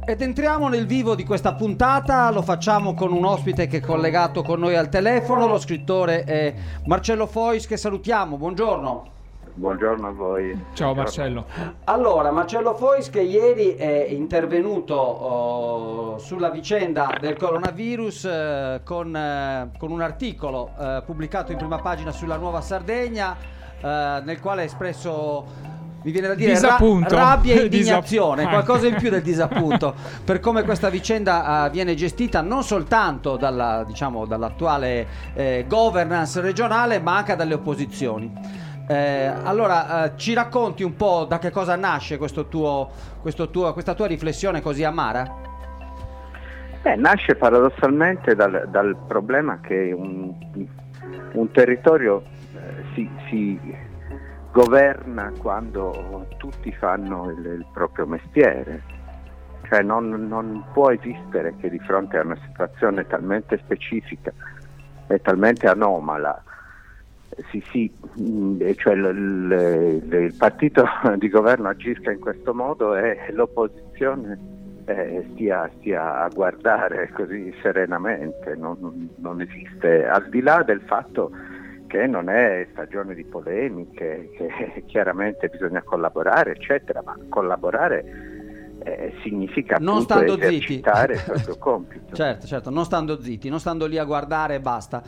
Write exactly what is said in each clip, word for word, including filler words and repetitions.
Ed entriamo nel vivo di questa puntata, lo facciamo con un ospite che è collegato con noi al telefono, lo scrittore è Marcello Fois, che salutiamo, buongiorno. Buongiorno a voi. Ciao Buongiorno. Marcello. Allora, Marcello Fois che ieri è intervenuto oh, sulla vicenda del coronavirus eh, con, eh, con un articolo eh, pubblicato in prima pagina sulla Nuova Sardegna eh, nel quale ha espresso, mi viene da dire, ra- rabbia e indignazione, qualcosa in più del disappunto per come questa vicenda uh, viene gestita non soltanto dalla, diciamo, dall'attuale eh, governance regionale, ma anche dalle opposizioni. Eh, allora, uh, ci racconti un po' da che cosa nasce questo tuo, questo tuo, questa tua riflessione così amara? Beh, nasce paradossalmente dal, dal problema che un, un territorio eh, si... si governa quando tutti fanno il, il proprio mestiere, cioè non, non può esistere che di fronte a una situazione talmente specifica e talmente anomala si, si, cioè l, l, il partito di governo agisca in questo modo e l'opposizione eh, stia, stia a guardare così serenamente. Non, non esiste, al di là del fatto che non è stagione di polemiche, che chiaramente bisogna collaborare, eccetera, ma collaborare eh, significa non appunto stando esercitare zitti. il proprio compito. Certo, certo, non stando zitti, non stando lì a guardare e basta.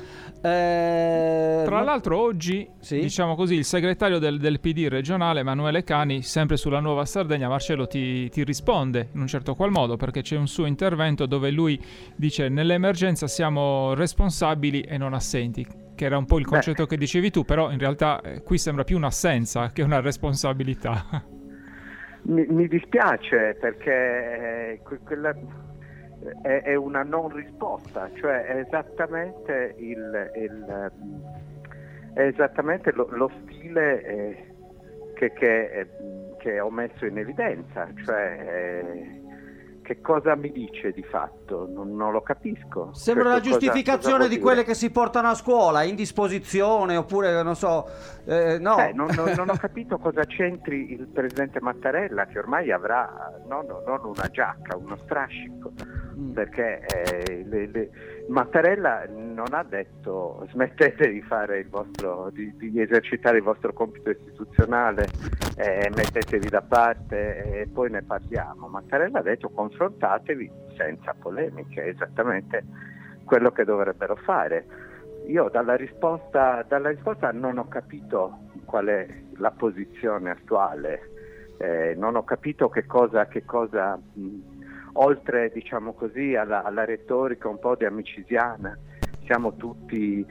Eh, Tra ma... l'altro oggi, sì? diciamo così, il segretario del, del P D regionale, Emanuele Cani, sempre sulla Nuova Sardegna, Marcello, ti, ti risponde in un certo qual modo, perché c'è un suo intervento dove lui dice: nell'emergenza siamo responsabili e non assenti, che era un po' il concetto Beh. che dicevi tu, però in realtà eh, qui sembra più un'assenza che una responsabilità. Mi, mi dispiace perché eh, quella è, è una non risposta, cioè è esattamente il, il è esattamente lo, lo stile eh, che, che, che ho messo in evidenza, cioè eh, che cosa mi dice di fatto? Non, non lo capisco. Sembra cioè, la giustificazione cosa, cosa di quelle che si portano a scuola, indisposizione, oppure non so, eh, no. Eh, non, non, non ho capito cosa c'entri il presidente Mattarella, che ormai avrà non, non una giacca, uno strascico, mm. perché eh, le, le, Mattarella non ha detto smettete di fare il vostro, di, di esercitare il vostro compito istituzionale, eh, mettetevi da parte e poi ne parliamo. Mattarella ha detto confrontatevi senza polemiche, è esattamente quello che dovrebbero fare. Io dalla risposta, dalla risposta non ho capito qual è la posizione attuale, eh, non ho capito che cosa, che cosa mh, oltre diciamo così alla, alla retorica un po' di amicisiana, siamo tutti,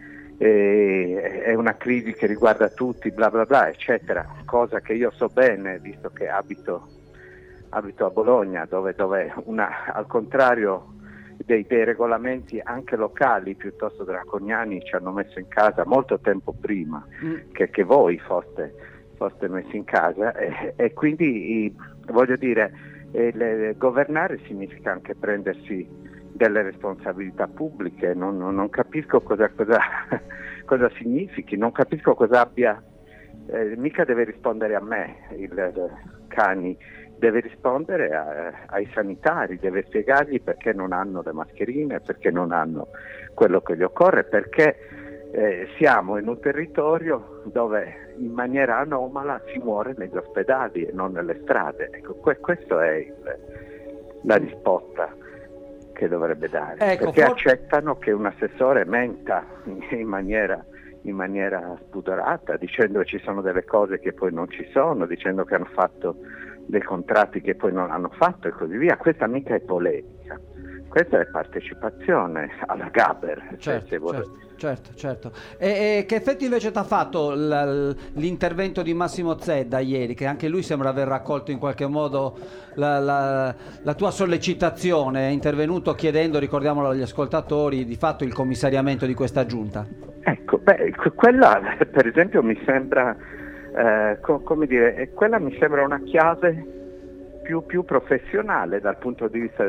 eh, è una crisi che riguarda tutti, bla bla bla, eccetera, cosa che io so bene, visto che abito, abito a Bologna, dove, dove una, al contrario Dei, dei regolamenti anche locali piuttosto draconiani ci hanno messo in casa molto tempo prima mm. che, che voi foste, foste messi in casa e, e quindi voglio dire eh, le, governare significa anche prendersi delle responsabilità pubbliche. Non, non, non capisco cosa, cosa, cosa significhi, non capisco cosa abbia, eh, mica deve rispondere a me il, il Cani, deve rispondere a, ai sanitari, deve spiegargli perché non hanno le mascherine, perché non hanno quello che gli occorre, perché eh, siamo in un territorio dove in maniera anomala si muore negli ospedali e non nelle strade. Ecco, que- questa è il, la risposta che dovrebbe dare, ecco, perché for- accettano che un assessore menta in maniera, in maniera spudorata, dicendo che ci sono delle cose che poi non ci sono, dicendo che hanno fatto dei contratti che poi non hanno fatto e così via. Questa mica è polemica, questa è partecipazione alla Gaber. Certo, se certo, certo, certo. E, e che effetti invece ti ha fatto l- l'intervento di Massimo Zedda ieri, che anche lui sembra aver raccolto in qualche modo la, la, la tua sollecitazione, è intervenuto chiedendo, ricordiamolo agli ascoltatori, di fatto il commissariamento di questa giunta? Ecco, beh, quella per esempio mi sembra Eh, co- come dire, quella mi sembra una chiave più, più professionale dal punto di vista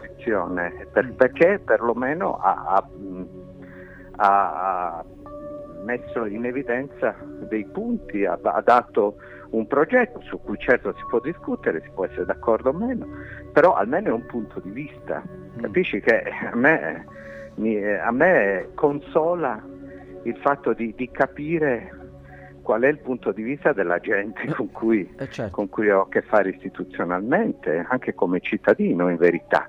dell'opposizione, per, perché perlomeno ha, ha, ha, messo in evidenza dei punti, ha, ha dato un progetto su cui certo si può discutere, si può essere d'accordo o meno, però almeno è un punto di vista. Capisci che a me, mi, a me consola il fatto di, di capire qual è il punto di vista della gente con cui, eh certo. con cui ho a che fare istituzionalmente, anche come cittadino in verità.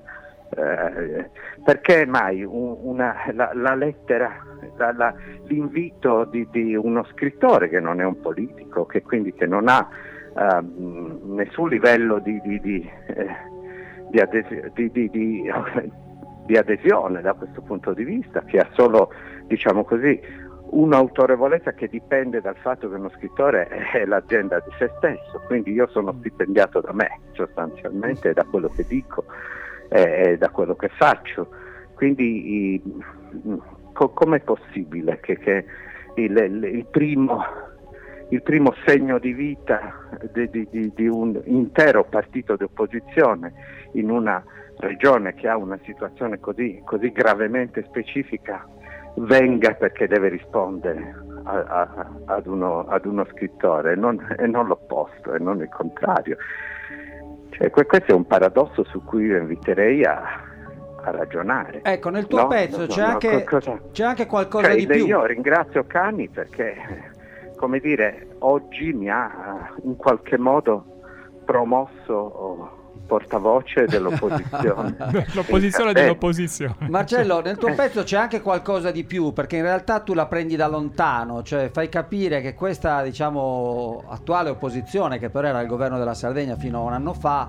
Eh, perché mai un, una, la, la lettera, la, la, l'invito di, di uno scrittore che non è un politico, che quindi che non ha uh, nessun livello di, di, di, eh, di, adesi- di, di, di, di adesione da questo punto di vista, che ha solo, diciamo così, un'autorevolezza che dipende dal fatto che uno scrittore è l'azienda di se stesso, quindi io sono stipendiato da me sostanzialmente, da quello che dico e da quello che faccio, quindi i, co- com'è possibile che, che il, il, il, primo, il primo segno di vita di, di, di, di un intero partito di opposizione in una regione che ha una situazione così, così gravemente specifica venga perché deve rispondere a, a, ad, uno, ad uno scrittore, non, e non l'opposto, e non il contrario. Cioè, questo è un paradosso su cui io inviterei a, a ragionare. Ecco, nel tuo no? pezzo no, c'è, no, anche, cosa... c'è anche qualcosa cioè, di più. Io ringrazio Cani perché, come dire, oggi mi ha in qualche modo promosso portavoce dell'opposizione. L'opposizione dell'opposizione. Marcello, nel tuo pezzo c'è anche qualcosa di più, perché in realtà tu la prendi da lontano, cioè fai capire che questa, diciamo, attuale opposizione, che però era il governo della Sardegna fino a un anno fa,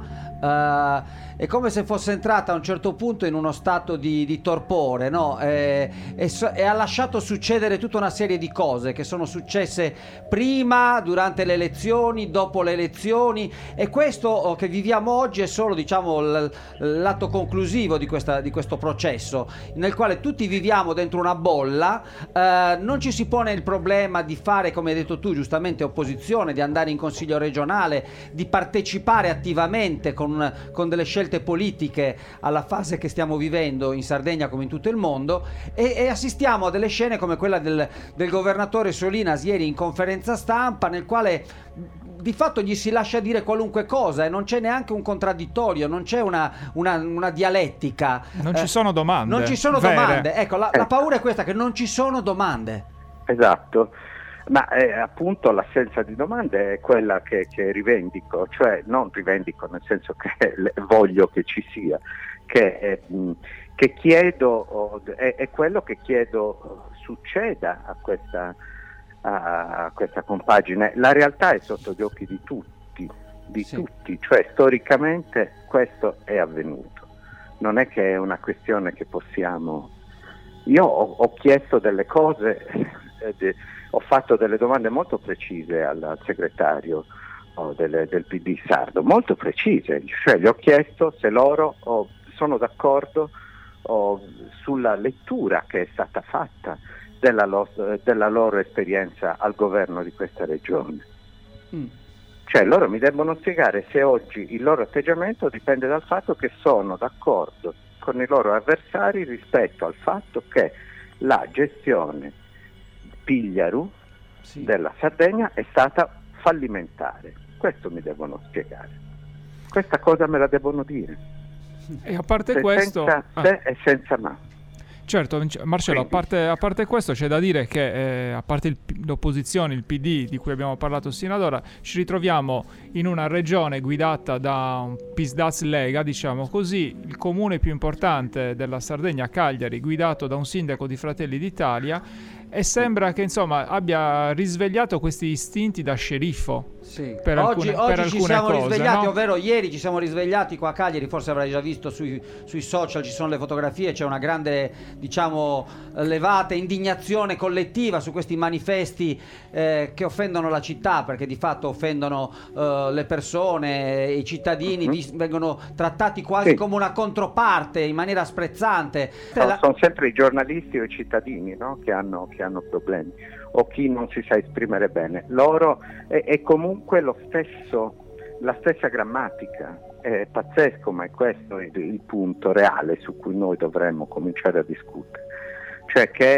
uh, è come se fosse entrata a un certo punto in uno stato di, di torpore, no? E, e, e ha lasciato succedere tutta una serie di cose che sono successe prima, durante le elezioni, dopo le elezioni, e questo che viviamo oggi è solo, diciamo, l- l'atto conclusivo di, questa, di questo processo nel quale tutti viviamo dentro una bolla, eh, non ci si pone il problema di fare, come hai detto tu giustamente, opposizione, di andare in consiglio regionale, di partecipare attivamente con, con delle scelte politiche alla fase che stiamo vivendo in Sardegna come in tutto il mondo, e, e assistiamo a delle scene come quella del, del governatore Solinas ieri in conferenza stampa, nel quale di fatto gli si lascia dire qualunque cosa e non c'è neanche un contraddittorio, non c'è una, una, una dialettica. Non ci sono domande. Non ci sono vere. domande. Ecco, la, la paura è questa, che non ci sono domande. Esatto, ma eh, appunto l'assenza di domande è quella che, che rivendico, cioè non rivendico nel senso che voglio che ci sia, che, eh, che chiedo, oh, è, è quello che chiedo succeda a questa a questa compagine. La realtà è sotto gli occhi di tutti, di sì. tutti, cioè storicamente questo è avvenuto, non è che è una questione che possiamo. Io ho, ho chiesto delle cose, eh, de, ho fatto delle domande molto precise al, al segretario oh, del, del P D sardo, molto precise, cioè gli ho chiesto se loro oh, sono d'accordo oh, sulla lettura che è stata fatta Della, lo, della loro esperienza al governo di questa regione. Mm. Cioè loro mi debbono spiegare se oggi il loro atteggiamento dipende dal fatto che sono d'accordo con i loro avversari rispetto al fatto che la gestione Pigliaru sì. della Sardegna è stata fallimentare. Questo mi devono spiegare. Questa cosa me la devono dire. E a parte se questo... Senza ah. se e senza ma. Certo, Marcello, a parte, a parte questo c'è da dire che eh, a parte il, l'opposizione, il P D di cui abbiamo parlato sino ad ora, ci ritroviamo in una regione guidata da un Pisdaz Lega, diciamo così, il comune più importante della Sardegna, Cagliari, guidato da un sindaco di Fratelli d'Italia, e sembra che insomma abbia risvegliato questi istinti da sceriffo. Sì. Per oggi alcune, oggi per ci alcune siamo cose, risvegliati, no? ovvero ieri ci siamo risvegliati qua a Cagliari, forse avrai già visto sui, sui social, ci sono le fotografie, c'è una grande, diciamo, levata, indignazione collettiva su questi manifesti eh, che offendono la città, perché di fatto offendono eh, le persone, i cittadini, mm-hmm. vi, vengono trattati quasi sì. come una controparte in maniera sprezzante. Sono, la... sono sempre i giornalisti o i cittadini, no? che hanno che hanno problemi, o chi non si sa esprimere bene. Loro è, è comunque lo stesso, la stessa grammatica. È pazzesco, ma è questo il, il punto reale su cui noi dovremmo cominciare a discutere. Cioè che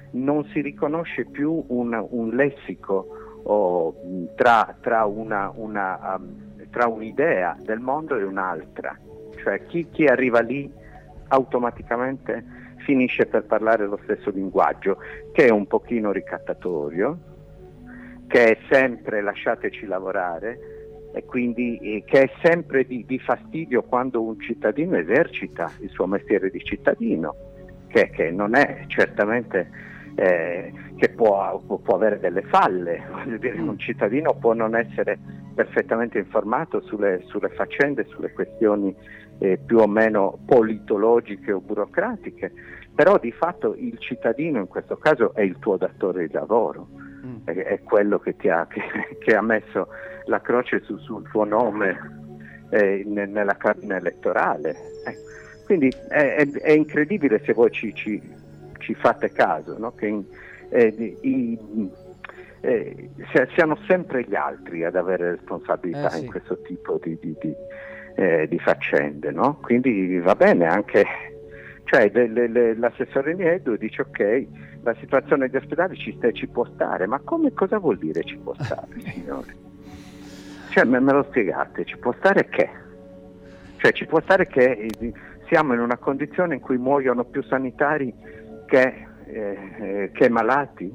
non si riconosce più un, un lessico oh, tra, tra, una, una, um, tra un'idea del mondo e un'altra, cioè chi, chi arriva lì automaticamente finisce per parlare lo stesso linguaggio, che è un pochino ricattatorio, che è sempre lasciateci lavorare, e quindi eh, che è sempre di, di fastidio quando un cittadino esercita il suo mestiere di cittadino, che, che non è certamente eh, che può, può avere delle falle. Voglio dire, un cittadino può non essere perfettamente informato sulle, sulle faccende, sulle questioni eh, più o meno politologiche o burocratiche, però di fatto il cittadino in questo caso è il tuo datore di lavoro, mm. è, è quello che ti ha, che, che ha messo la croce su, sul tuo nome eh, nella cabina elettorale. Eh, quindi è, è, è incredibile, se voi ci, ci, ci fate caso, no? Che in, eh, i, eh, siano sempre gli altri ad avere responsabilità eh, sì. in questo tipo di, di, di, eh, di faccende, no? Quindi va bene anche, cioè le, le, le, l'assessore Niedu dice ok, la situazione degli ospedali ci, sta, ci può stare, ma come, cosa vuol dire ci può stare, signore? Cioè, me, me lo spiegate, ci può stare che? Cioè ci può stare che eh, siamo in una condizione in cui muoiono più sanitari che, eh, che malati?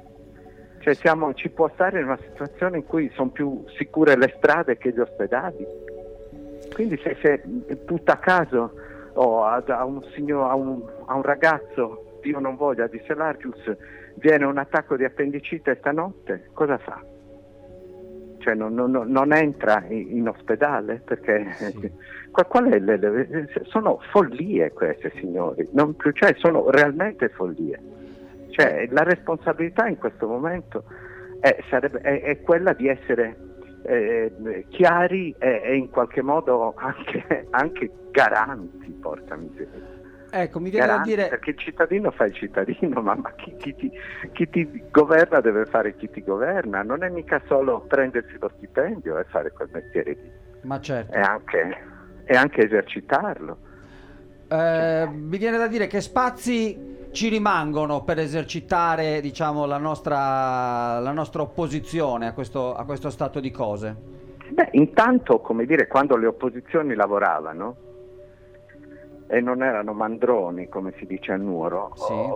Cioè siamo, ci può stare in una situazione in cui sono più sicure le strade che gli ospedali? Quindi se, se butta a caso oh, a, a, un signor, a, un, a un ragazzo, Dio non voglia, di Selargius, viene un attacco di appendicite stanotte, cosa fa? Cioè non, non, non entra in, in ospedale perché sì. qual, qual è le, le, sono follie queste, signori, non, cioè sono realmente follie. Cioè la responsabilità in questo momento è, sarebbe, è, è quella di essere eh, chiari e, e in qualche modo anche, anche garanti, porca miseria. Ecco, mi viene Garanti, da dire... perché il cittadino fa il cittadino, ma, ma chi, chi, ti, chi ti governa deve fare chi ti governa, non è mica solo prendersi lo stipendio e fare quel mestiere lì, ma certo, è anche, è anche esercitarlo. Eh, cioè. Mi viene da dire che spazi ci rimangono per esercitare, diciamo, la nostra, la nostra opposizione a questo, a questo stato di cose. Beh, intanto, come dire, quando le opposizioni lavoravano e non erano mandroni, come si dice a Nuoro, sì. o,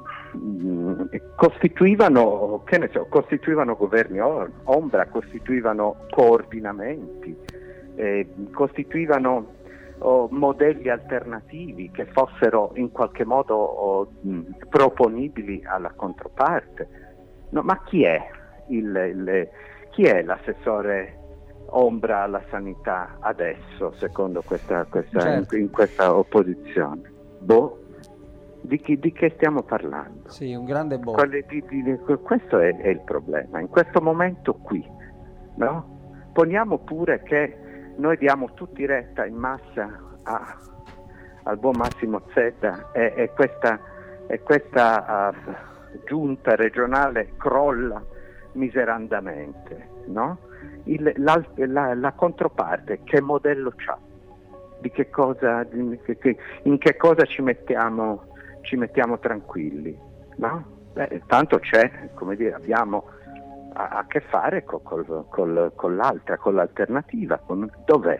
mh, costituivano, che ne so, costituivano governi ombra, costituivano coordinamenti, eh, costituivano oh, modelli alternativi che fossero in qualche modo oh, mh, proponibili alla controparte. No, ma chi è il, il chi è l'assessore ombra alla sanità adesso, secondo questa, questa certo. in, in questa opposizione? Boh, di, chi, di che stiamo parlando? Sì, un grande boh. Di, di, di, questo è, è il problema, in questo momento qui, no? Poniamo pure che noi diamo tutti retta in massa a, al buon Massimo Zedda e, e questa, e questa uh, giunta regionale crolla miserandamente, no? Il, la, la, la controparte che modello c'ha? Di che cosa, di, che, in che cosa ci mettiamo, ci mettiamo tranquilli, no? Beh, tanto c'è, come dire, abbiamo a, a che fare col, col, col, con l'altra, con l'alternativa, con, dov'è?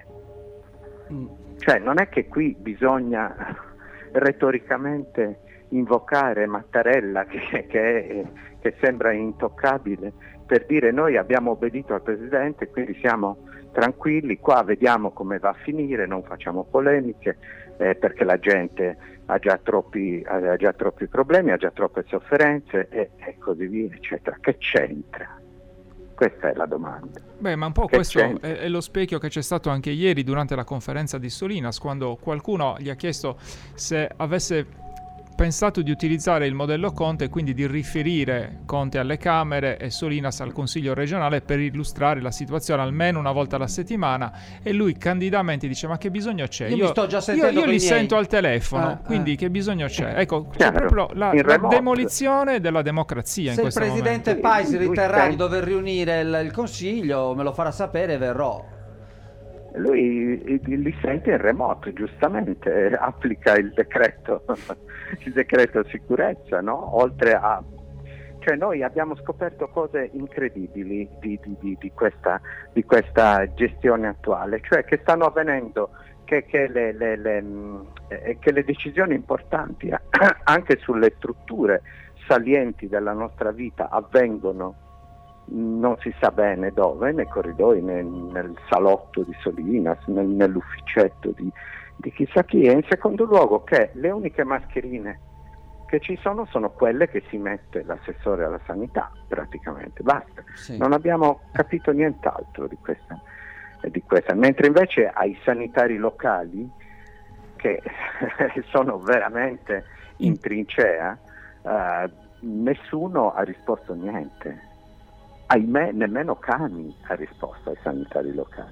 Mm. Cioè non è che qui bisogna retoricamente invocare Mattarella che, che, è, che sembra intoccabile, per dire noi abbiamo obbedito al Presidente, quindi siamo tranquilli, qua vediamo come va a finire, non facciamo polemiche, eh, perché la gente ha già troppi, ha già troppi problemi, ha già troppe sofferenze e, e così via, eccetera. Che c'entra? Questa è la domanda. Beh, ma un po' che questo è, è lo specchio che c'è stato anche ieri durante la conferenza di Solinas, quando qualcuno gli ha chiesto se avesse pensato di utilizzare il modello Conte e quindi di riferire Conte alle Camere e Solinas al Consiglio regionale per illustrare la situazione almeno una volta alla settimana, e lui candidamente dice ma che bisogno c'è? Io, io, mi sto già sentendo io, io li miei... sento al telefono, ah, quindi ah. che bisogno c'è? Ecco, c'è Chiaro, proprio la, la demolizione della democrazia in Se il questo Presidente momento. Paisi riterrà di dover riunire il, il Consiglio, me lo farà sapere e verrò. lui li sente in remoto, giustamente, applica il decreto, il decreto sicurezza, no? Oltre a... Cioè noi abbiamo scoperto cose incredibili di, di, di, di, questa, di questa gestione attuale, cioè che stanno avvenendo, che, che, le, le, le, eh, che le decisioni importanti anche sulle strutture salienti della nostra vita avvengono non si sa bene dove, nei corridoi, nel, nel salotto di Solinas, nel, nell'ufficetto di, di chissà chi, e in secondo luogo che le uniche mascherine che ci sono sono quelle che si mette l'assessore alla sanità, praticamente, basta. Sì. Non abbiamo capito nient'altro di questa, di questa, mentre invece ai sanitari locali, che sono veramente in trincea, eh, nessuno ha risposto niente. Ahimè, nemmeno Cani ha risposto ai sanitari locali.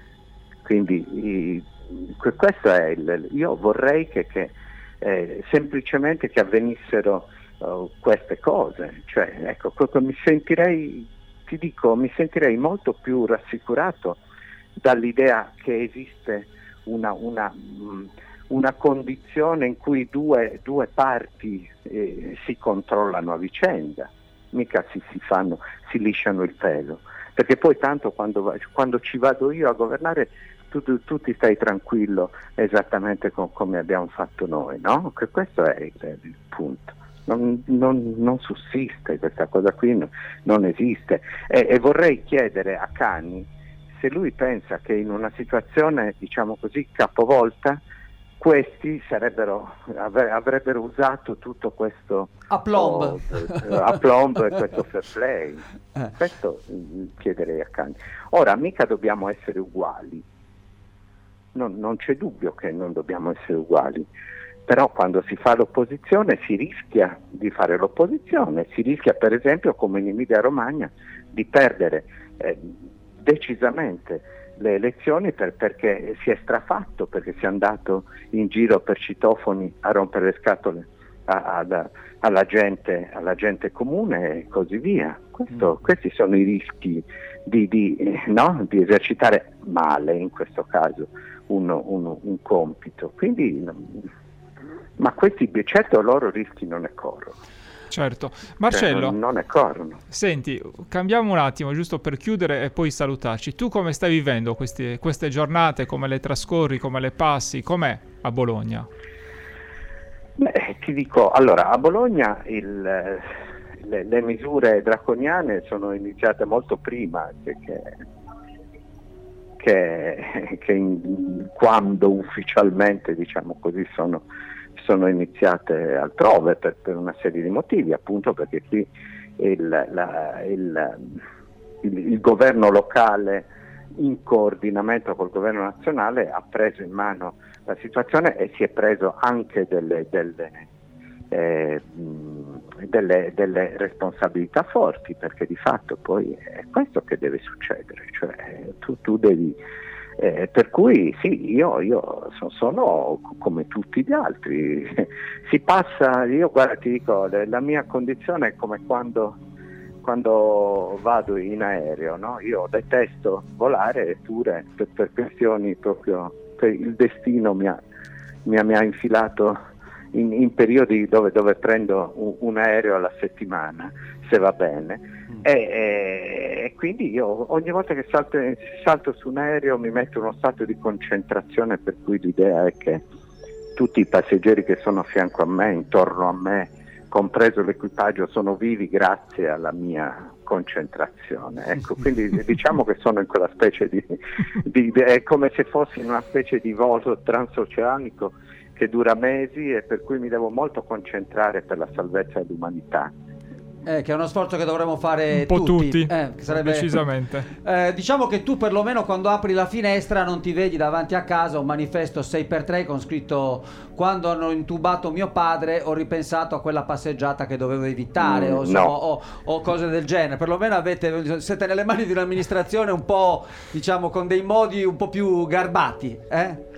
Quindi i, questo è il, io vorrei che, che eh, semplicemente che avvenissero uh, queste cose, cioè ecco, mi sentirei, ti dico, mi sentirei molto più rassicurato dall'idea che esiste una, una, una condizione in cui due, due parti eh, si controllano a vicenda. Mica si, si fanno, si lisciano il pelo, perché poi tanto quando, quando ci vado io a governare tu, tu, tu ti stai tranquillo esattamente com, come abbiamo fatto noi, no? Che questo è il, il punto. Non, non, non sussiste questa cosa qui, no, non esiste, e, e vorrei chiedere a Cani se lui pensa che in una situazione, diciamo così, capovolta, questi sarebbero, avrebbero usato tutto questo aplomb, oh, aplomb e questo fair play. Eh. Questo chiederei a Cani. Ora, mica dobbiamo essere uguali, non, non c'è dubbio che non dobbiamo essere uguali, però quando si fa l'opposizione si rischia di fare l'opposizione, si rischia per esempio, come in Emilia Romagna, di perdere eh, decisamente le elezioni per, perché si è strafatto, perché si è andato in giro per citofoni a rompere le scatole a, a, alla, gente, alla gente comune e così via. Questo, mm. Questi sono i rischi di, di, eh, no? di esercitare male, in questo caso, uno, uno, un compito. Quindi, ma questi, certo, loro rischi non ne corrono. Certo. Marcello, cioè, non, non ne corrono. Senti, cambiamo un attimo giusto per chiudere e poi salutarci. Tu come stai vivendo queste, queste giornate, come le trascorri, come le passi, com'è a Bologna? Beh, ti dico, allora, a Bologna il, le, le misure draconiane sono iniziate molto prima che, che, che, che in, quando ufficialmente, diciamo così, sono sono iniziate altrove per, per una serie di motivi, appunto perché qui il, la, il, il, il governo locale in coordinamento col governo nazionale ha preso in mano la situazione e si è preso anche delle, delle, eh, delle, delle responsabilità forti, perché di fatto poi è questo che deve succedere, cioè tu, tu devi Eh, per cui sì, io, io so, sono come tutti gli altri, si passa, io guarda ti dico, la mia condizione è come quando, quando vado in aereo, no? Io detesto volare, eppure per, per questioni proprio, per il destino mi ha, mi ha, mi ha infilato in, in periodi dove, dove prendo un, un aereo alla settimana, se va bene. E, e, e quindi io ogni volta che salto, salto su un aereo mi metto in uno stato di concentrazione, per cui l'idea è che tutti i passeggeri che sono a fianco a me, intorno a me, compreso l'equipaggio, sono vivi grazie alla mia concentrazione. Ecco, quindi diciamo che sono in quella specie di, di, di è come se fossi in una specie di volo transoceanico che dura mesi e per cui mi devo molto concentrare per la salvezza dell'umanità. Eh, che è uno sforzo che dovremmo fare un po' tutti, tutti eh, che sarebbe... decisamente. Eh, diciamo che tu perlomeno quando apri la finestra non ti vedi davanti a casa un manifesto sei per tre con scritto: quando hanno intubato mio padre ho ripensato a quella passeggiata che dovevo evitare, mm, o, insomma, no. o, o cose del genere. Perlomeno avete, siete nelle mani di un'amministrazione un po', diciamo, con dei modi un po' più garbati, eh?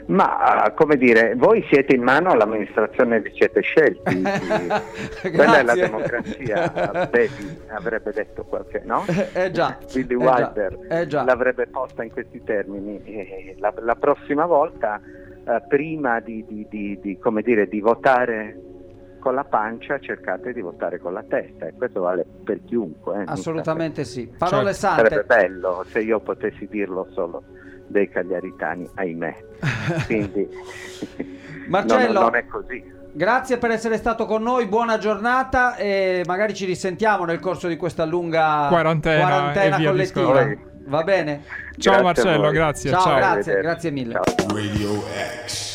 Ma come dire, voi siete in mano all'amministrazione che siete scelti, quella è la democrazia, Baby avrebbe detto qualche, no? Eh già, Billy eh Wilder già, eh già. l'avrebbe posta in questi termini. E la, la prossima volta, eh, prima di, di, di, di, come dire, di votare con la pancia, cercate di votare con la testa, e questo vale per chiunque. Eh, Assolutamente sì. Parole Certo. sante. Sarebbe bello se io potessi dirlo solo dei cagliaritani, ahimè. Quindi Marcello, non, non è così. Grazie per essere stato con noi, buona giornata e magari ci risentiamo nel corso di questa lunga quarantena, quarantena e via collettiva. discorrendo. Va bene? Ciao Grazie a Marcello, voi. grazie. Ciao, ciao. grazie, grazie mille. Ciao. Radio X.